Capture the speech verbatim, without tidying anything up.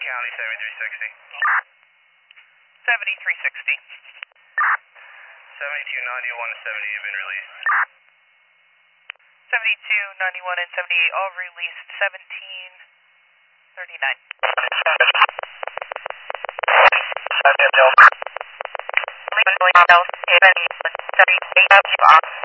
County, seventy-three sixty. seventy-three sixty. seventy-two ninety-one and seventy have been released. seventy-two, ninety-one, and seventy-eight all released. seventeen thirty-nine. seventy-eight